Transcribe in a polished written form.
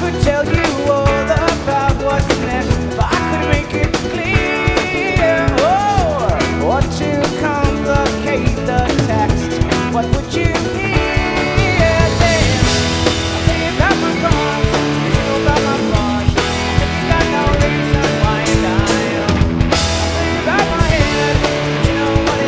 could tell you all about what's next, if I could make it clear. Oh, or to complicate the